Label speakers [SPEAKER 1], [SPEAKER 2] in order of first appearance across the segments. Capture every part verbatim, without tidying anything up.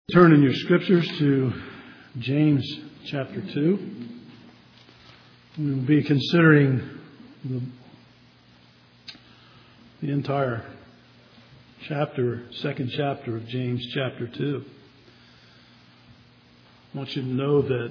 [SPEAKER 1] Turn in your scriptures to James chapter two. We'll be considering the, the entire chapter, second chapter of James chapter two. I want you to know that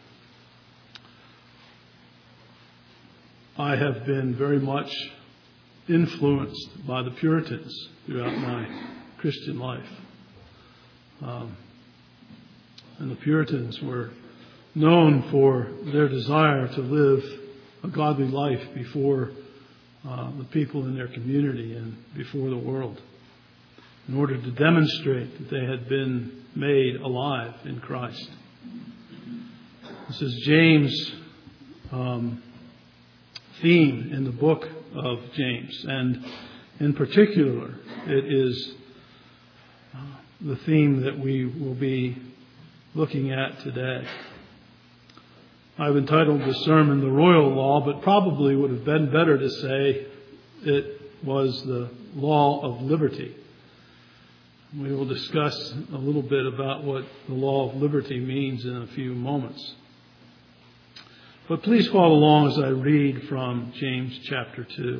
[SPEAKER 1] I have been very much influenced by the Puritans throughout my Christian life. Um, and the Puritans were known for their desire to live a godly life before uh, the people in their community and before the world, in order to demonstrate that they had been made alive in Christ. This is James' um, theme in the book of James, and in particular, it is uh, the theme that we will be looking at today. I've entitled the sermon The Royal Law, but probably would have been better to say it was the law of liberty. We will discuss a little bit about what the law of liberty means in a few moments. But please follow along as I read from James chapter two.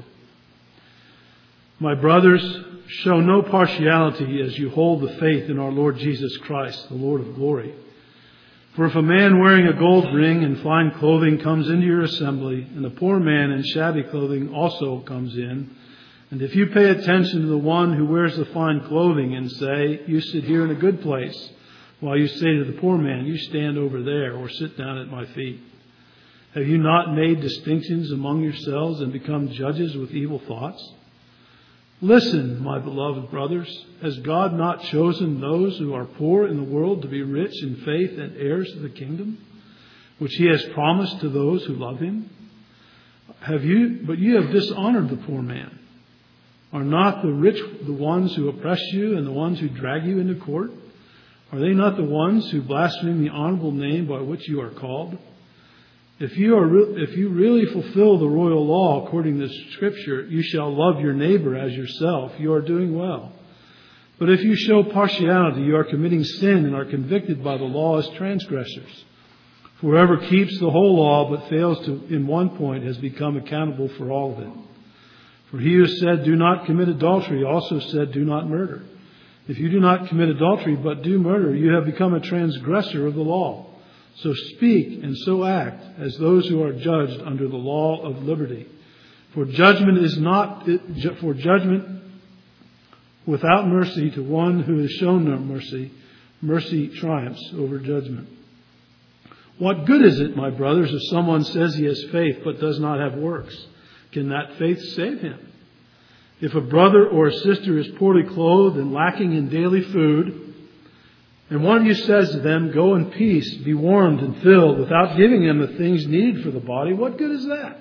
[SPEAKER 1] My brothers, show no partiality as you hold the faith in our Lord Jesus Christ, the Lord of glory. For if a man wearing a gold ring and fine clothing comes into your assembly, and a poor man in shabby clothing also comes in, and if you pay attention to the one who wears the fine clothing and say, you sit here in a good place, while you say to the poor man, you stand over there or sit down at my feet. Have you not made distinctions among yourselves and become judges with evil thoughts? Listen, my beloved brothers, has God not chosen those who are poor in the world to be rich in faith and heirs of the kingdom, which he has promised to those who love him? Have you, but you have dishonored the poor man. Are not the rich the ones who oppress you and the ones who drag you into court? Are they not the ones who blaspheme the honorable name by which you are called? If you are, re- if you really fulfill the royal law according to Scripture, you shall love your neighbor as yourself. You are doing well. But if you show partiality, you are committing sin and are convicted by the law as transgressors. For whoever keeps the whole law but fails to in one point has become accountable for all of it. For he who said, do not commit adultery, also said, do not murder. If you do not commit adultery but do murder, you have become a transgressor of the law. So speak and so act as those who are judged under the law of liberty. For judgment is not for judgment without mercy to one who has shown no mercy. Mercy triumphs over judgment. What good is it, my brothers, if someone says he has faith but does not have works? Can that faith save him? If a brother or a sister is poorly clothed and lacking in daily food, and one of you says to them, go in peace, be warmed and filled, without giving them the things needed for the body, what good is that?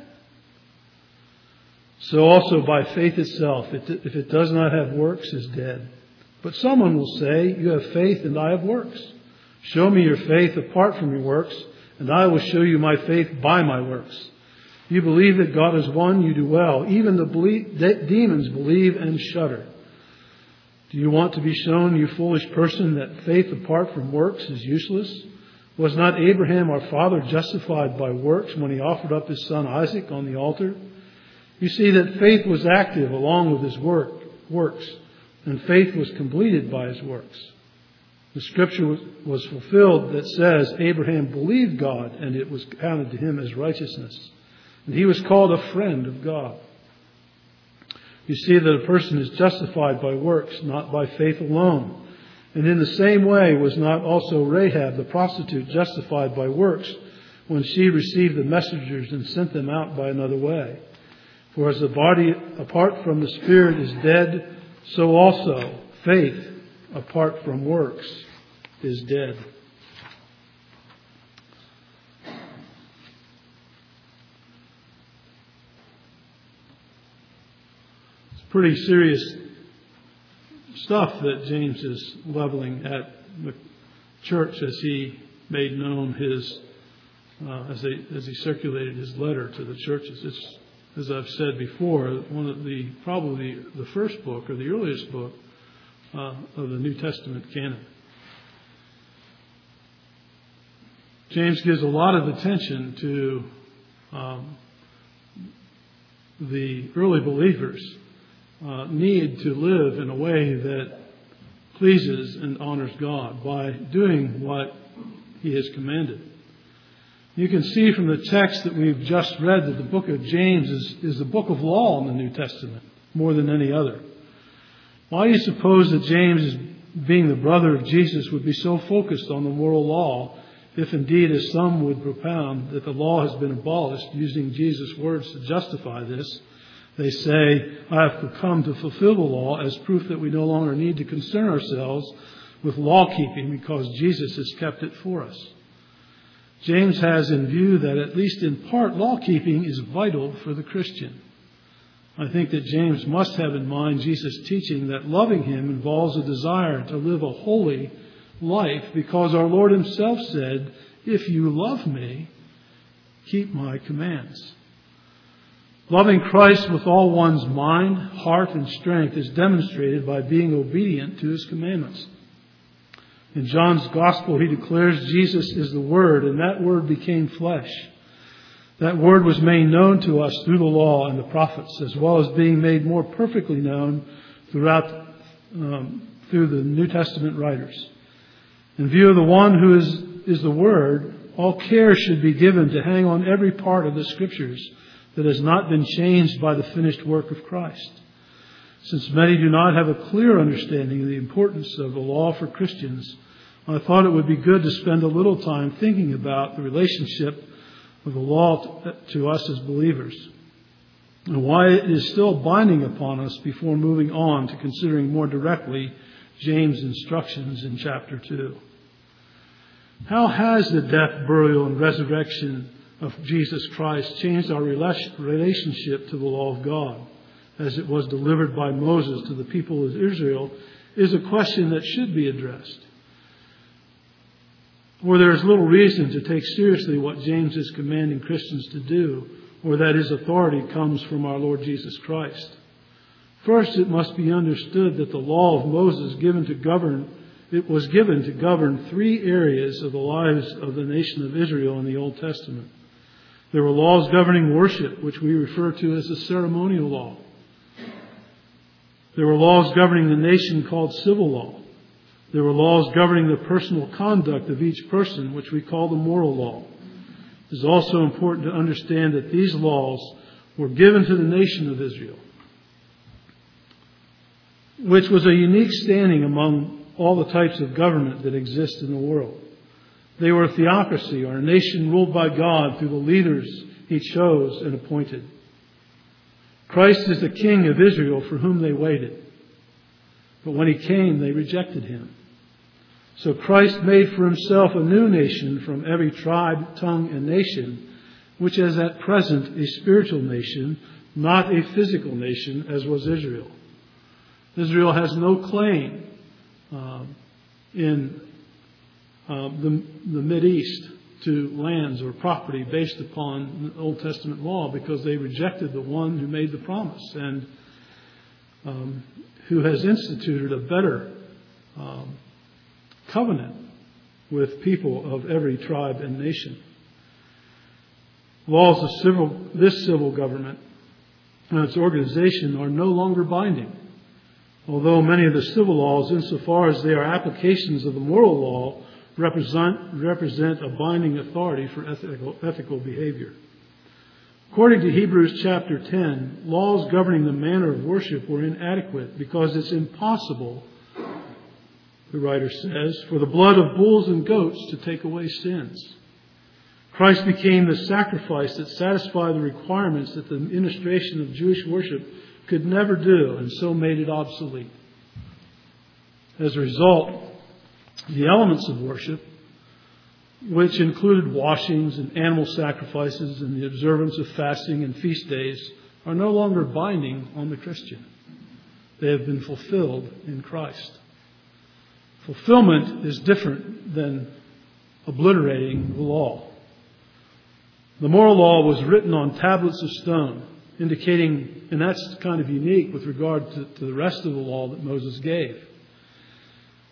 [SPEAKER 1] So also by faith itself, if it does not have works, is dead. But someone will say, you have faith and I have works. Show me your faith apart from your works, and I will show you my faith by my works. You believe that God is one, you do well. Even the believe, de- demons believe and shudder. Do you want to be shown, you foolish person, that faith apart from works is useless? Was not Abraham our father justified by works when he offered up his son Isaac on the altar? You see that faith was active along with his work, works, and faith was completed by his works. The scripture was, was fulfilled that says, Abraham believed God, and it was counted to him as righteousness. And he was called a friend of God. You see that a person is justified by works, not by faith alone. And in the same way was not also Rahab the prostitute justified by works when she received the messengers and sent them out by another way. For as the body apart from the spirit is dead, so also faith apart from works is dead. Pretty serious stuff that James is leveling at the church as he made known his, uh, as, they, as he circulated his letter to the churches. It's, as I've said before, one of the probably the first book or the earliest book uh, of the New Testament canon. James gives a lot of attention to um, the early believers' uh, need to live in a way that pleases and honors God by doing what He has commanded. You can see from the text that we've just read that the book of James is, is the book of law in the New Testament more than any other. Why do you suppose that James, being the brother of Jesus, would be so focused on the moral law, if indeed, as some would propound, that the law has been abolished, using Jesus' words to justify this? They say, I have come to fulfill the law as proof that we no longer need to concern ourselves with law-keeping because Jesus has kept it for us. James has in view that at least in part law-keeping is vital for the Christian. I think that James must have in mind Jesus' teaching that loving Him involves a desire to live a holy life because our Lord Himself said, if you love me, keep my commands. Loving Christ with all one's mind, heart, and strength is demonstrated by being obedient to His commandments. In John's Gospel, he declares Jesus is the Word, and that Word became flesh. That Word was made known to us through the law and the prophets, as well as being made more perfectly known throughout um, through the New Testament writers. In view of the one who is, is the Word, all care should be given to hang on every part of the Scriptures that has not been changed by the finished work of Christ. Since many do not have a clear understanding of the importance of the law for Christians, I thought it would be good to spend a little time thinking about the relationship of the law to us as believers, and why it is still binding upon us before moving on to considering more directly James' instructions in chapter two. How has the death, burial, and resurrection of Jesus Christ changed our relationship to the law of God, as it was delivered by Moses to the people of Israel, is a question that should be addressed. For there is little reason to take seriously what James is commanding Christians to do, or that his authority comes from our Lord Jesus Christ. First, it must be understood that the law of Moses given to govern, it was given to govern three areas of the lives of the nation of Israel in the Old Testament. There were laws governing worship, which we refer to as the ceremonial law. There were laws governing the nation called civil law. There were laws governing the personal conduct of each person, which we call the moral law. It is also important to understand that these laws were given to the nation of Israel, which was a unique standing among all the types of government that exist in the world. They were a theocracy, or a nation ruled by God through the leaders He chose and appointed. Christ is the King of Israel for whom they waited. But when He came, they rejected Him. So Christ made for Himself a new nation from every tribe, tongue, and nation, which is at present a spiritual nation, not a physical nation, as was Israel. Israel has no claim uh, in uh, the, the Mideast to lands or property based upon the Old Testament law, because they rejected the one who made the promise and um, who has instituted a better um, covenant with people of every tribe and nation. Laws of civil, this civil government and its organization are no longer binding, although many of the civil laws, insofar as they are applications of the moral law, represent, represent a binding authority for ethical, ethical behavior. According to Hebrews chapter ten, laws governing the manner of worship were inadequate because it's impossible, the writer says, for the blood of bulls and goats to take away sins. Christ became the sacrifice that satisfied the requirements that the administration of Jewish worship could never do, and so made it obsolete. As a result, the elements of worship, which included washings and animal sacrifices and the observance of fasting and feast days, are no longer binding on the Christian. They have been fulfilled in Christ. Fulfillment is different than obliterating the law. The moral law was written on tablets of stone, indicating, and that's kind of unique with regard to, to the rest of the law that Moses gave.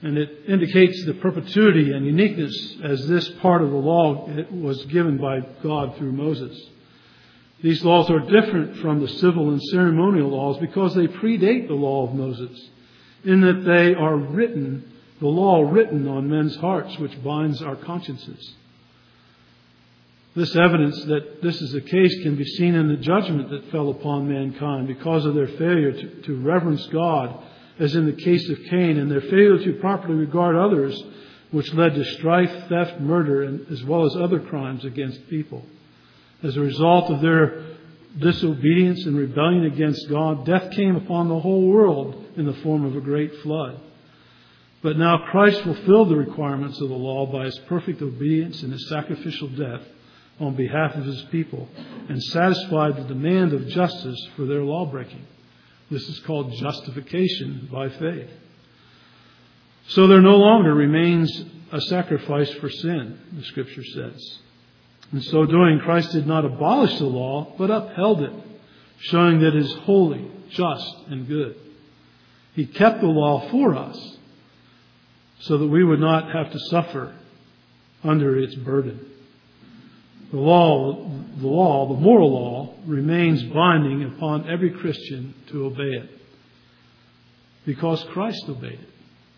[SPEAKER 1] And it indicates the perpetuity and uniqueness as this part of the law was given by God through Moses. These laws are different from the civil and ceremonial laws because they predate the law of Moses, in that they are written, the law written on men's hearts, which binds our consciences. This evidence that this is the case can be seen in the judgment that fell upon mankind because of their failure to, to reverence God, as in the case of Cain, and their failure to properly regard others, which led to strife, theft, murder, and as well as other crimes against people. As a result of their disobedience and rebellion against God, death came upon the whole world in the form of a great flood. But now Christ fulfilled the requirements of the law by his perfect obedience and his sacrificial death on behalf of his people, and satisfied the demand of justice for their lawbreaking. This is called justification by faith. So there no longer remains a sacrifice for sin, the Scripture says. In so doing, Christ did not abolish the law, but upheld it, showing that it is holy, just, and good. He kept the law for us, so that we would not have to suffer under its burden. The law, the law, the moral law, remains binding upon every Christian to obey it, because Christ obeyed it.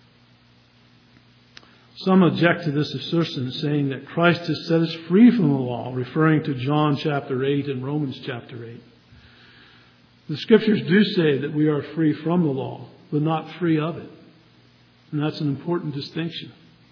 [SPEAKER 1] Some object to this assertion, saying that Christ has set us free from the law, referring to John chapter eight and Romans chapter eight. The Scriptures do say that we are free from the law, but not free of it. And that's an important distinction.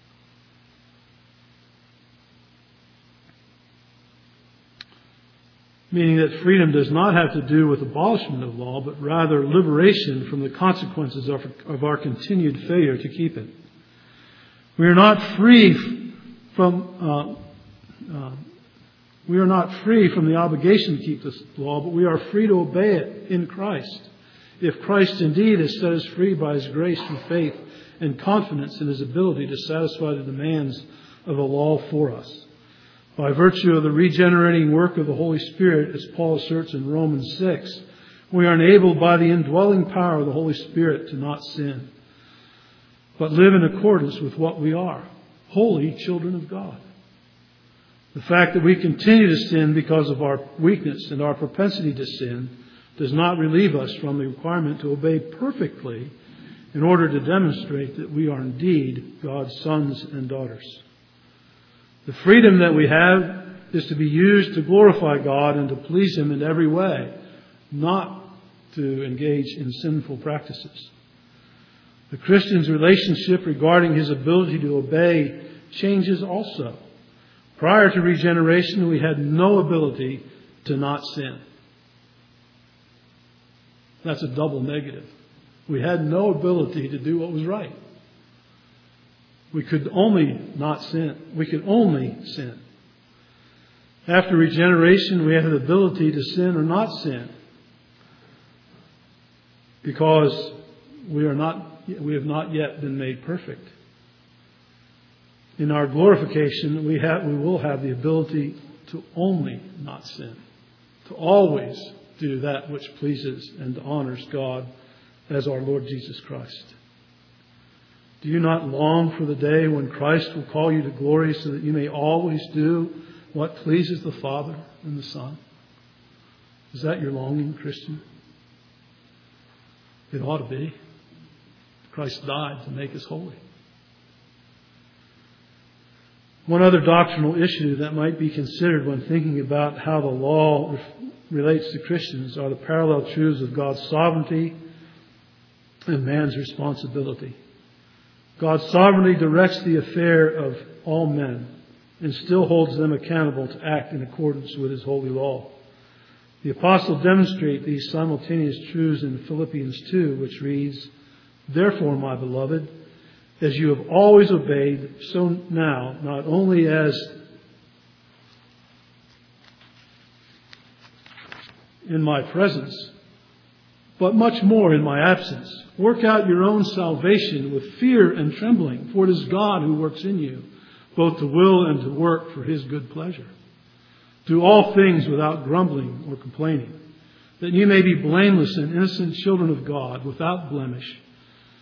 [SPEAKER 1] Meaning that freedom does not have to do with abolishment of law, but rather liberation from the consequences of, of our continued failure to keep it. We are not free from uh, uh, we are not free from the obligation to keep this law, but we are free to obey it in Christ. If Christ indeed has set us free by his grace through faith and confidence in his ability to satisfy the demands of the law for us. By virtue of the regenerating work of the Holy Spirit, as Paul asserts in Romans six, we are enabled by the indwelling power of the Holy Spirit to not sin, but live in accordance with what we are, holy children of God. The fact that we continue to sin because of our weakness and our propensity to sin does not relieve us from the requirement to obey perfectly in order to demonstrate that we are indeed God's sons and daughters. The freedom that we have is to be used to glorify God and to please him in every way, not to engage in sinful practices. The Christian's relationship regarding his ability to obey changes also. Prior to regeneration, we had no ability to not sin. That's a double negative. We had no ability to do what was right. We could only not sin. We could only sin. After regeneration, we have the ability to sin or not sin, because we are not, we have not yet been made perfect. In our glorification, we have, we will have the ability to only not sin, to always do that which pleases and honors God as our Lord Jesus Christ. Do you not long for the day when Christ will call you to glory so that you may always do what pleases the Father and the Son? Is that your longing, Christian? It ought to be. Christ died to make us holy. One other doctrinal issue that might be considered when thinking about how the law relates to Christians are the parallel truths of God's sovereignty and man's responsibility. God's sovereignty directs the affair of all men and still holds them accountable to act in accordance with his holy law. The apostle demonstrates these simultaneous truths in Philippians two, which reads, "Therefore, my beloved, as you have always obeyed, so now, not only as in my presence, but much more in my absence, work out your own salvation with fear and trembling, for it is God who works in you, both to will and to work for his good pleasure. Do all things without grumbling or complaining, that you may be blameless and innocent children of God, without blemish,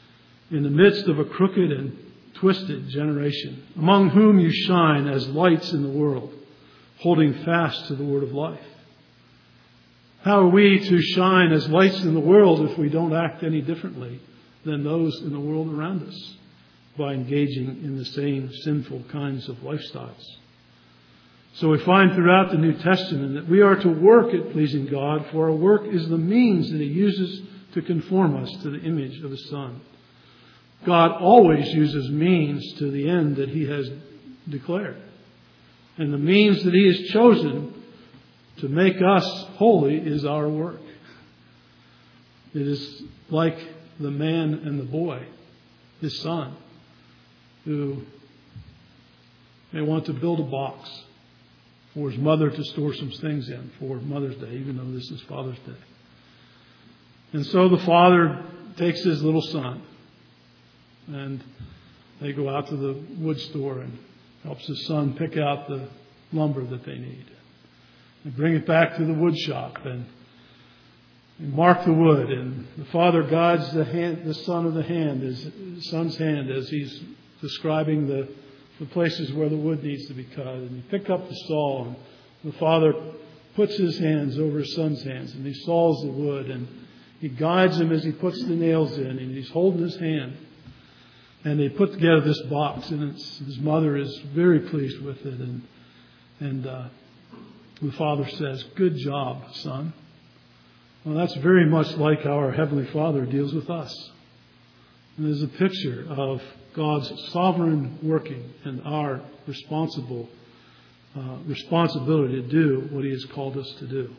[SPEAKER 1] in the midst of a crooked and twisted generation, among whom you shine as lights in the world, holding fast to the word of life. How are we to shine as lights in the world if we don't act any differently than those in the world around us by engaging in the same sinful kinds of lifestyles? So we find throughout the New Testament that we are to work at pleasing God, for our work is the means that He uses to conform us to the image of His Son. God always uses means to the end that He has declared. And the means that He has chosen to make us holy is our work. It is like the man and the boy, his son, who may want to build a box for his mother to store some things in for Mother's Day, even though this is Father's Day. And so the father takes his little son and they go out to the wood store and helps his son pick out the lumber that they need. They bring it back to the wood shop and mark the wood. And the father guides the hand, the son of the hand, his son's hand, as he's describing the, the places where the wood needs to be cut. And he pick up the saw, and the father puts his hands over his son's hands, and he saws the wood, and he guides him as he puts the nails in, and he's holding his hand. And they put together this box, and it's, his mother is very pleased with it. And and uh, the father says, "Good job, son." Well, that's very much like how our Heavenly Father deals with us. And there's a picture of God's sovereign working and our responsible uh, responsibility to do what He has called us to do.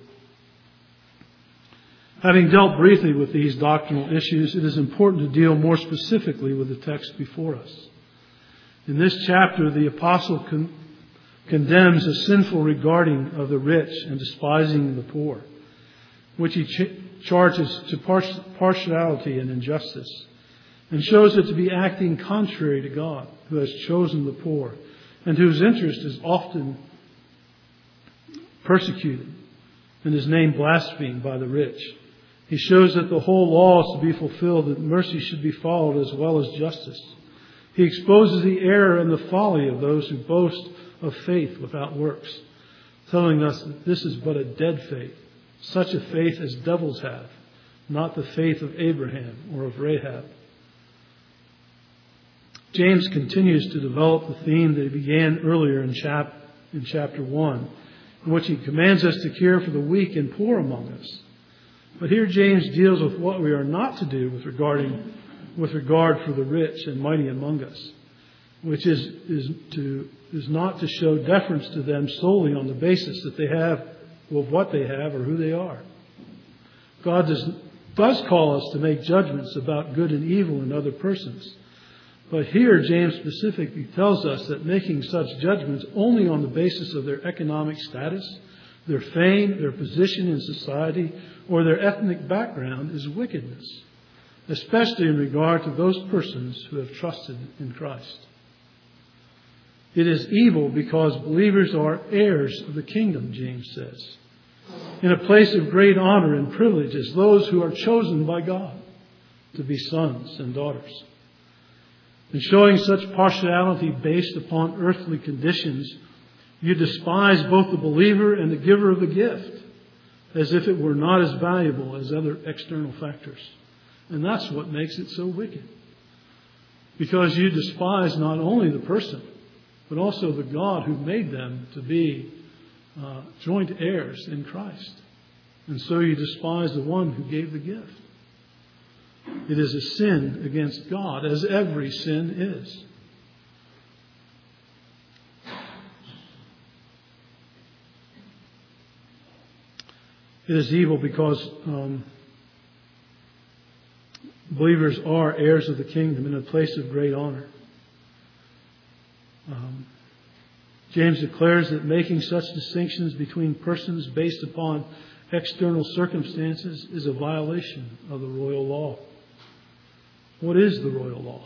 [SPEAKER 1] Having dealt briefly with these doctrinal issues, it is important to deal more specifically with the text before us. In this chapter, the apostle con- condemns a sinful regarding of the rich and despising the poor, which he ch- charges to par- partiality and injustice, and shows it to be acting contrary to God, who has chosen the poor, and whose interest is often persecuted, and His name blasphemed by the rich. He shows that the whole law is to be fulfilled, that mercy should be followed as well as justice. He exposes the error and the folly of those who boast of faith without works, telling us that this is but a dead faith, such a faith as devils have, not the faith of Abraham or of Rahab. James continues to develop the theme that he began earlier in, chap- in chapter one, in which he commands us to care for the weak and poor among us. But here James deals with what we are not to do with regarding with regard for the rich and mighty among us, which is is to is not to show deference to them solely on the basis that they have of what they have or who they are. God does does call us to make judgments about good and evil in other persons. But here James specifically tells us that making such judgments only on the basis of their economic status, their fame, their position in society, or their ethnic background is wickedness, especially in regard to those persons who have trusted in Christ. It is evil because believers are heirs of the kingdom, James says, in a place of great honor and privilege as those who are chosen by God to be sons and daughters. In showing such partiality based upon earthly conditions, you despise both the believer and the giver of the gift, as if it were not as valuable as other external factors. And that's what makes it so wicked. Because you despise not only the person, but also the God who made them to be uh, joint heirs in Christ. And so you despise the one who gave the gift. It is a sin against God, as every sin is. It is evil because um, believers are heirs of the kingdom in a place of great honor. Um, James declares that making such distinctions between persons based upon external circumstances is a violation of the royal law. What is the royal law?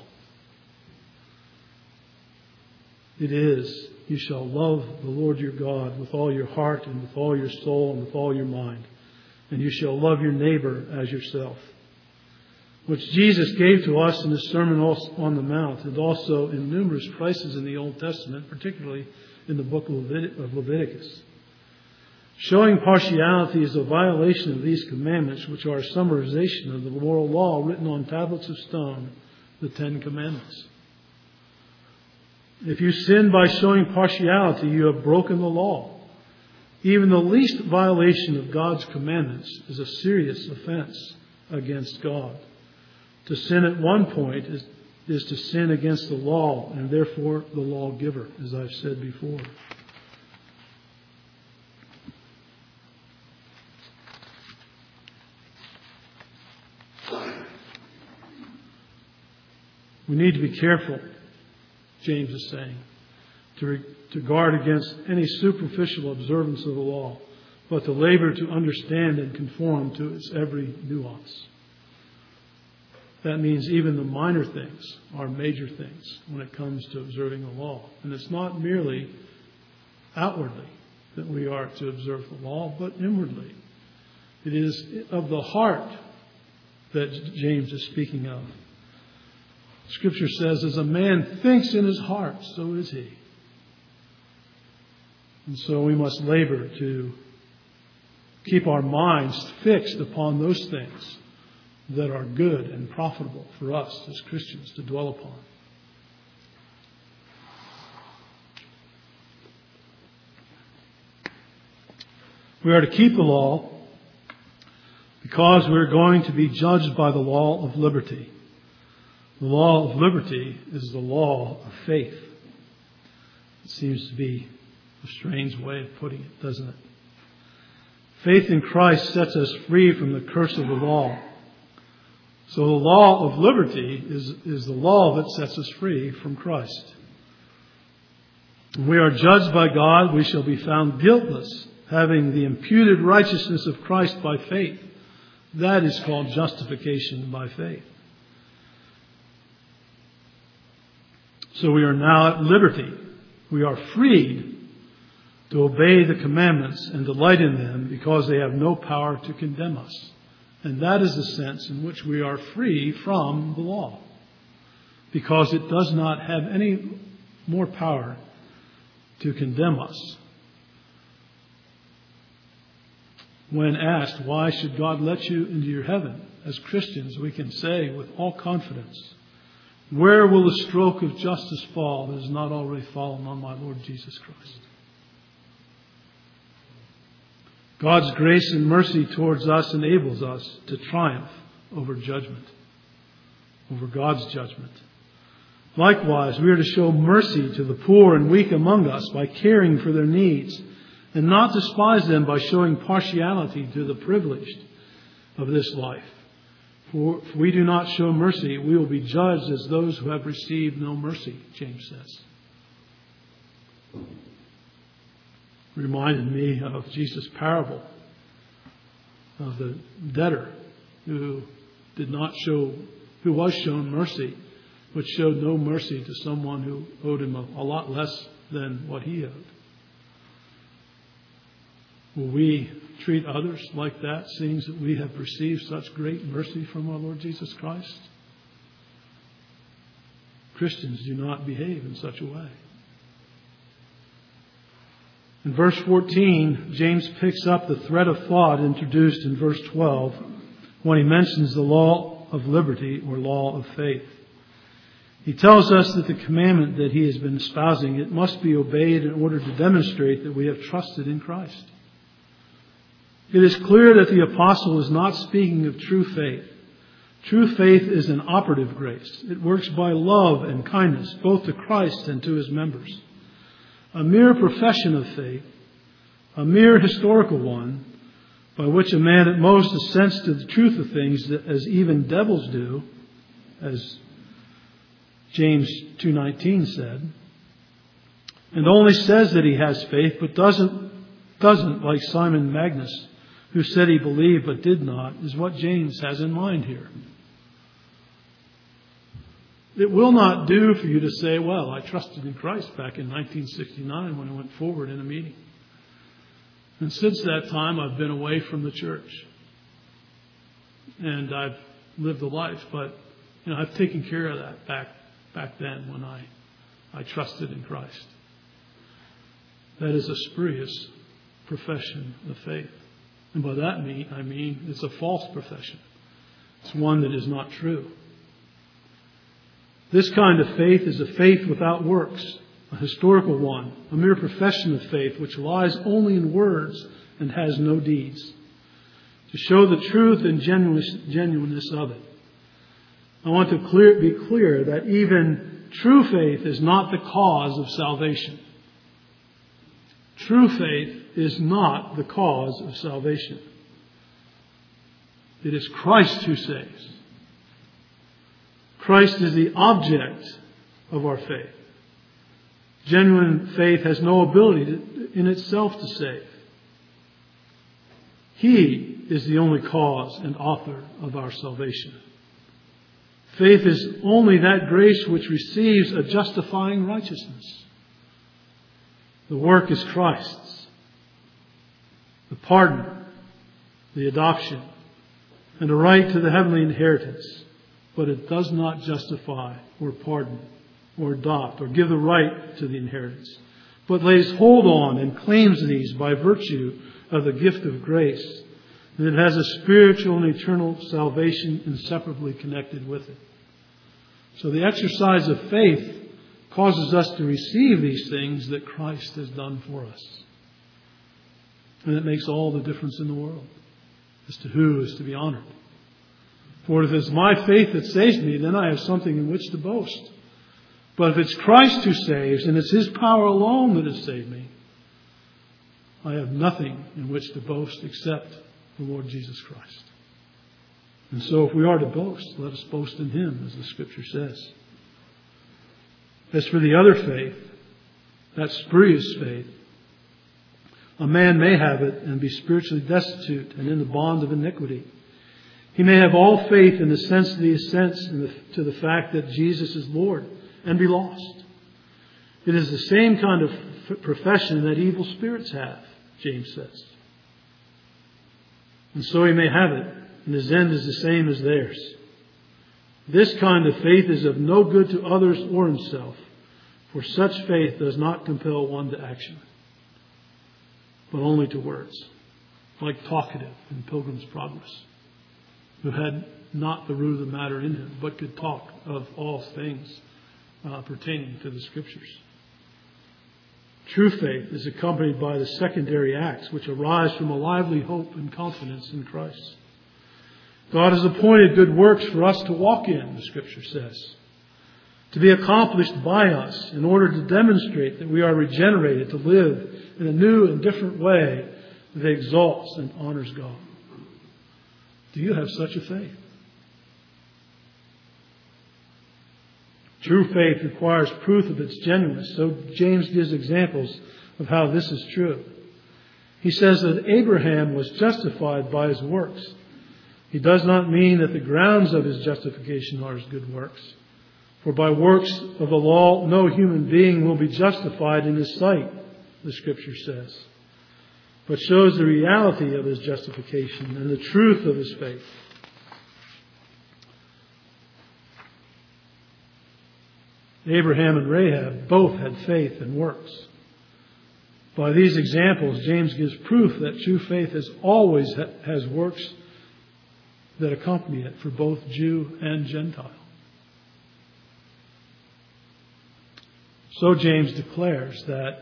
[SPEAKER 1] It is, you shall love the Lord your God with all your heart and with all your soul and with all your mind. And you shall love your neighbor as yourself. which Jesus gave to us in His Sermon on the Mount, and also in numerous places in the Old Testament, particularly in the book of Leviticus. Showing partiality is a violation of these commandments, which are a summarization of the moral law written on tablets of stone, the Ten Commandments. If you sin by showing partiality, you have broken the law. Even the least violation of God's commandments is a serious offense against God. To sin at one point is, is to sin against the law, and therefore the lawgiver, as I've said before. We need to be careful, James is saying, to, re, to guard against any superficial observance of the law, but to labor to understand and conform to its every nuance. That means even the minor things are major things when it comes to observing the law. And it's not merely outwardly that we are to observe the law, but inwardly. It is of the heart that James is speaking of. Scripture says, as a man thinks in his heart, so is he. And so we must labor to keep our minds fixed upon those things that are good and profitable for us as Christians to dwell upon. We are to keep the law because we're going to be judged by the law of liberty. The law of liberty is the law of faith. It seems to be a strange way of putting it, doesn't it? Faith in Christ sets us free from the curse of the law. So the law of liberty is, is the law that sets us free from Christ. When we are judged by God, we shall be found guiltless, having the imputed righteousness of Christ by faith. That is called justification by faith. So we are now at liberty. We are freed to obey the commandments and delight in them because they have no power to condemn us. And that is the sense in which we are free from the law, because it does not have any more power to condemn us. When asked, why should God let you into your heaven? As Christians, we can say with all confidence, where will the stroke of justice fall that has not already fallen on my Lord Jesus Christ? God's grace and mercy towards us enables us to triumph over judgment, over God's judgment. Likewise, we are to show mercy to the poor and weak among us by caring for their needs, and not despise them by showing partiality to the privileged of this life. For if we do not show mercy, we will be judged as those who have received no mercy, James says. Reminded me of Jesus' parable of the debtor who did not show, who was shown mercy, but showed no mercy to someone who owed him a, a lot less than what he owed. Will we treat others like that, seeing that we have received such great mercy from our Lord Jesus Christ? Christians do not behave in such a way. In verse fourteen, James picks up the thread of thought introduced in verse twelve when he mentions the law of liberty or law of faith. He tells us that the commandment that he has been espousing, it must be obeyed in order to demonstrate that we have trusted in Christ. It is clear that the apostle is not speaking of true faith. True faith is an operative grace. It works by love and kindness, both to Christ and to his members. A mere profession of faith, a mere historical one, by which a man at most assents to the truth of things as even devils do, as James two nineteen said, and only says that he has faith, but doesn't, doesn't like Simon Magus, who said he believed but did not, is what James has in mind here. It will not do for you to say, well, I trusted in Christ back in nineteen sixty-nine when I went forward in a meeting. And since that time, I've been away from the church. And I've live the life. But, you know, I've taken care of that back back then when I, I trusted in Christ. That is a spurious profession of faith. And by that mean, I mean it's a false profession. It's one that is not true. This kind of faith is a faith without works, a historical one, a mere profession of faith which lies only in words and has no deeds. To show the truth and genuineness of it, I want to clear, be clear that even true faith is not the cause of salvation. True faith is not the cause of salvation. It is Christ who saves. Christ is the object of our faith. Genuine faith has no ability to, in itself to save. He is the only cause and author of our salvation. Faith is only that grace which receives a justifying righteousness. The work is Christ's. The pardon, the adoption, and a right to the heavenly inheritance. But it does not justify or pardon or adopt or give the right to the inheritance, but lays hold on and claims these by virtue of the gift of grace. And it has a spiritual and eternal salvation inseparably connected with it. So the exercise of faith causes us to receive these things that Christ has done for us. And it makes all the difference in the world as to who is to be honored. For if it's my faith that saves me, then I have something in which to boast. But if it's Christ who saves, and it's His power alone that has saved me, I have nothing in which to boast except the Lord Jesus Christ. And so if we are to boast, let us boast in Him, as the Scripture says. As for the other faith, that spurious faith, a man may have it and be spiritually destitute and in the bond of iniquity. He may have all faith in the sense that he assents to the fact that Jesus is Lord and be lost. It is the same kind of profession that evil spirits have, James says. And so he may have it, and his end is the same as theirs. This kind of faith is of no good to others or himself, for such faith does not compel one to action, but only to words, like talkative in Pilgrim's Progress, who had not the root of the matter in him, but could talk of all things uh, pertaining to the Scriptures. True faith is accompanied by the secondary acts which arise from a lively hope and confidence in Christ. God has appointed good works for us to walk in, the Scripture says, to be accomplished by us in order to demonstrate that we are regenerated to live in a new and different way that exalts and honors God. Do you have such a faith? True faith requires proof of its genuineness, so James gives examples of how this is true. He says that Abraham was justified by his works. He does not mean that the grounds of his justification are his good works. For by works of the law, no human being will be justified in his sight, the Scripture says, but shows the reality of his justification and the truth of his faith. Abraham and Rahab both had faith and works. By these examples, James gives proof that true faith has always ha- has works that accompany it for both Jew and Gentile. So James declares that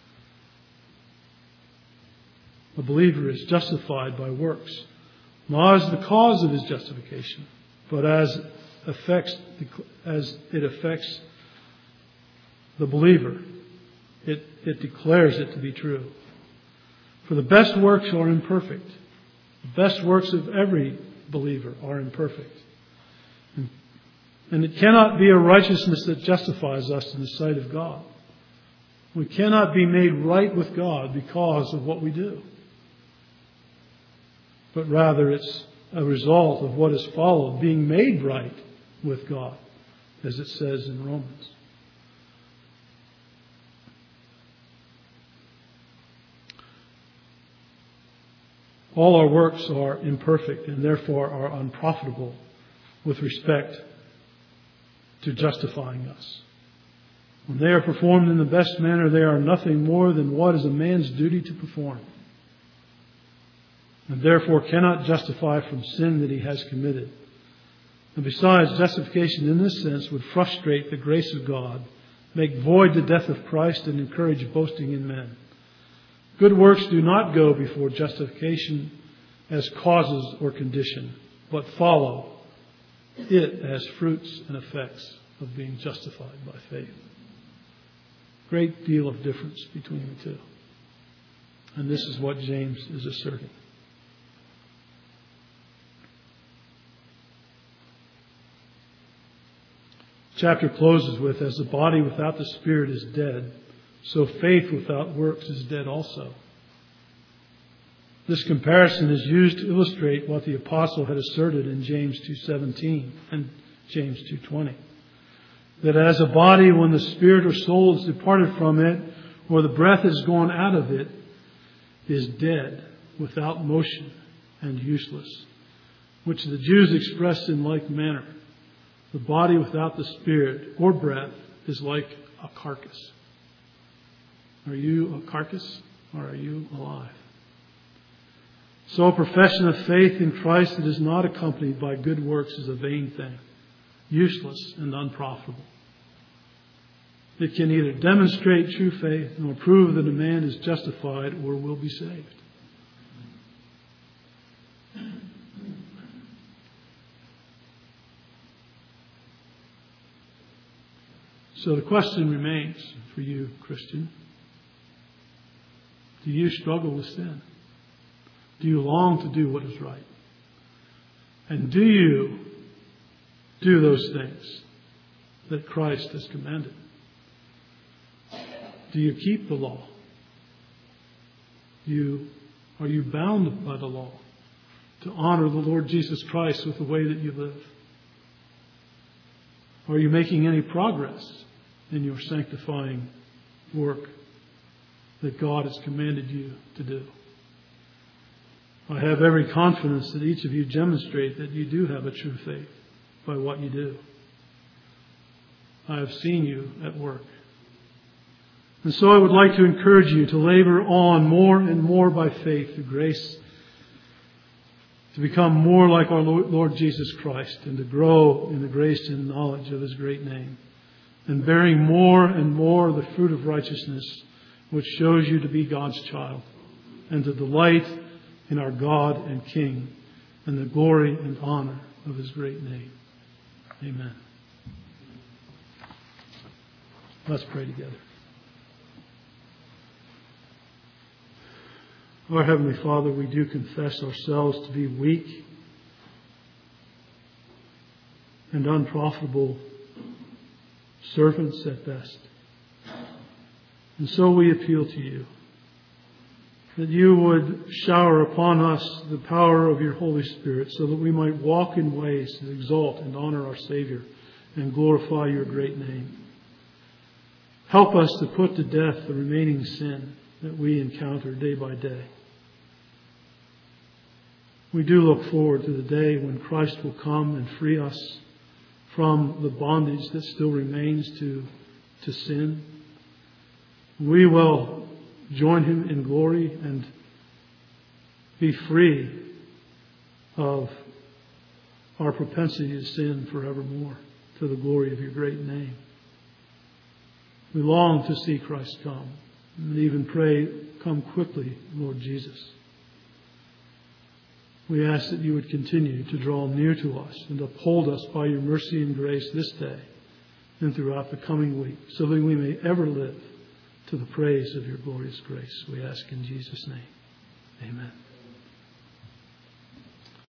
[SPEAKER 1] the believer is justified by works, not as the cause of his justification, but as affects as it affects the believer. It, it declares it to be true. For the best works are imperfect. The best works of every believer are imperfect. And, and it cannot be a righteousness that justifies us in the sight of God. We cannot be made right with God because of what we do. But rather it's a result of what has followed, being made right with God, as it says in Romans. All our works are imperfect and therefore are unprofitable with respect to justifying us. When they are performed in the best manner, they are nothing more than what is a man's duty to perform, and therefore cannot justify from sin that he has committed. And besides, justification in this sense would frustrate the grace of God, make void the death of Christ, and encourage boasting in men. Good works do not go before justification as causes or condition, but follow it as fruits and effects of being justified by faith. Great deal of difference between the two. And this is what James is asserting. Chapter closes with, as the body without the spirit is dead, so faith without works is dead also. This comparison is used to illustrate what the apostle had asserted in James two seventeen and James two twenty. That as a body, when the spirit or soul is departed from it, or the breath is gone out of it, is dead, without motion and useless, which the Jews expressed in like manner. The body without the spirit or breath is like a carcass. Are you a carcass, or are you alive? So a profession of faith in Christ that is not accompanied by good works is a vain thing, useless and unprofitable. It can neither demonstrate true faith nor prove that a man is justified or will be saved. So the question remains for you, Christian. Do you struggle with sin? Do you long to do what is right? And do you do those things that Christ has commanded? Do you keep the law? Do you, are you bound by the law to honor the Lord Jesus Christ with the way that you live? Are you making any progress in your sanctifying work that God has commanded you to do? I have every confidence that each of you demonstrate that you do have a true faith by what you do. I have seen you at work. And so I would like to encourage you to labor on more and more by faith through grace, to become more like our Lord Jesus Christ, and to grow in the grace and knowledge of His great name, and bearing more and more the fruit of righteousness, which shows you to be God's child, and to delight in our God and King, and the glory and honor of His great name. Amen. Let's pray together. Our Heavenly Father, we do confess ourselves to be weak and unprofitable servants at best. And so we appeal to you, that you would shower upon us the power of your Holy Spirit, so that we might walk in ways that exalt and honor our Savior and glorify your great name. Help us to put to death the remaining sin that we encounter day by day. We do look forward to the day when Christ will come and free us from the bondage that still remains to, to sin. We will join Him in glory and be free of our propensity to sin forevermore, to the glory of your great name. We long to see Christ come, and even pray, come quickly, Lord Jesus. We ask that you would continue to draw near to us and uphold us by your mercy and grace this day and throughout the coming week, so that we may ever live to the praise of your glorious grace. We ask in Jesus' name. Amen.